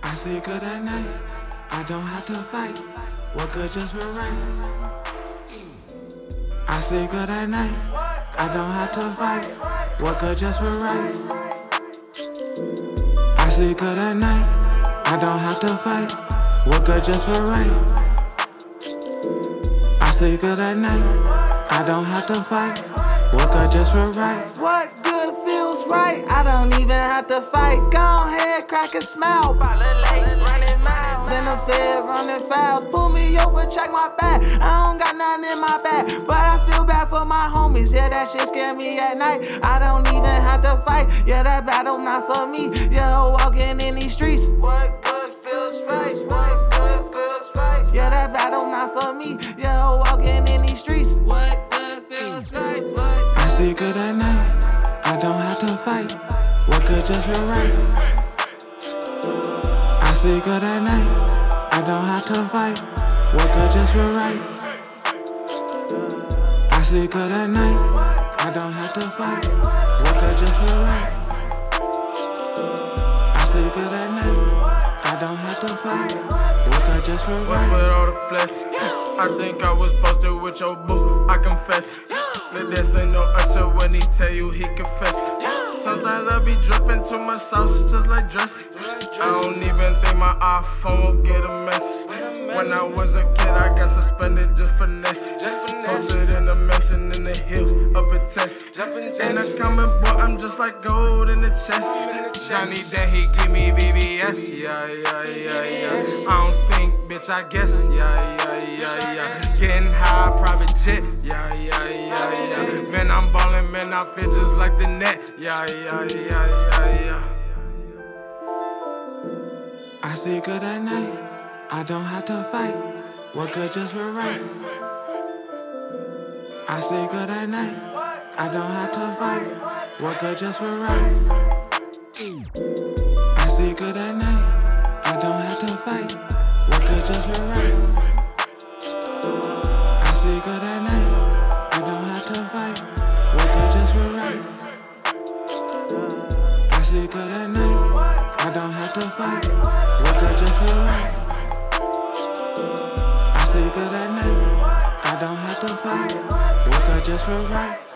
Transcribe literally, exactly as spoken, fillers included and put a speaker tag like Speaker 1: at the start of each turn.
Speaker 1: I sleep good at night, I don't have to fight. What good just for right? I sleep good at night, I don't have to fight. What good just for right? I sleep good at night, I don't have to fight. What good just for right? I sleep good at night, I don't have to fight. What good just for right?
Speaker 2: What good feels right? I don't even have to fight. Go ahead, crack a smile. Running miles. Then the fed running fouls. Pull me over, check my back. I don't got nothing in my bag, but I feel bad for my homies. Yeah, that shit scare me at night. I don't even have to fight. Yeah, that battle not for me. Yeah, walking in these streets. What good feels right? What good feels right? Yeah, that battle not for me. Yeah, walking in these streets. What good feels right? What
Speaker 1: I sleep good at night, I don't have to fight. What good just for right? I sleep good at night, I don't have to fight. What good just for right? I sleep good at night, I don't have to fight. What good just for right? I sleep good at night, I don't have to fight. What good just for
Speaker 3: What's with
Speaker 1: right?
Speaker 3: all the flesh? I think I was posted with your boo, I confess. But this ain't no usher when he tell you he confess. Sometimes I be dripping too much sauce, just like dressing. I don't even think my iPhone will get a message. When I was a kid, I got suspended just for finesse. Posted in the mansion in the hills, up in Texas. In the comment, boy, I'm just like gold in the chest. Johnny, then he give me V V S. Yeah, yeah, yeah, yeah. I don't think, bitch, I guess. Yeah, yeah, yeah, yeah. Getting high, private jet. Yeah, yeah, yeah, yeah. Man, I'm ballin', man, I feel just like the net. Yeah, yeah, yeah, yeah, yeah.
Speaker 1: I sleep good at night, I don't have to fight. What good just for right? I sleep good at night, I don't have to fight. What good just for right? I sleep good at night, I don't have to fight. What good just for right? I sleep good at night, I don't have to fight. What good just for right? I sleep good at night, I don't have to fight. What good just for right? I sleep good at night, I don't have to fight. What good just for right?